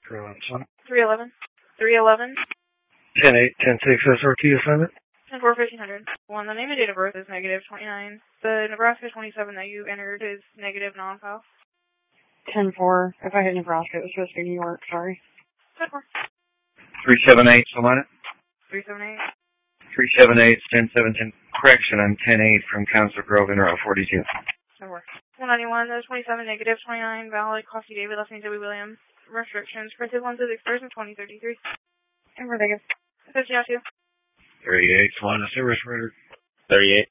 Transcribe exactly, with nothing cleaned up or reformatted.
three eleven. three eleven. ten eight, ten six S R T assignment. ten four, fifteen hundred. One, the name and date of birth is negative twenty-nine. The Nebraska twenty-seven that you entered is negative non-file. ten four. If I hit Nebraska, it was supposed to be New York. Sorry. ten four. three seven eight, Salina. three seven eight. three seven eight, ten seventeen. Correction, I'm ten eight from Council Grove in Route forty-two. ten four. one ninety-one, the twenty-seven, negative twenty-nine, valid, Coffee David, last name Joey Williams. Restrictions, printed lenses, expires in twenty thirty-three. ten four, Vegas. fifty out two. thirty-eight, Salina, service record. thirty-eight.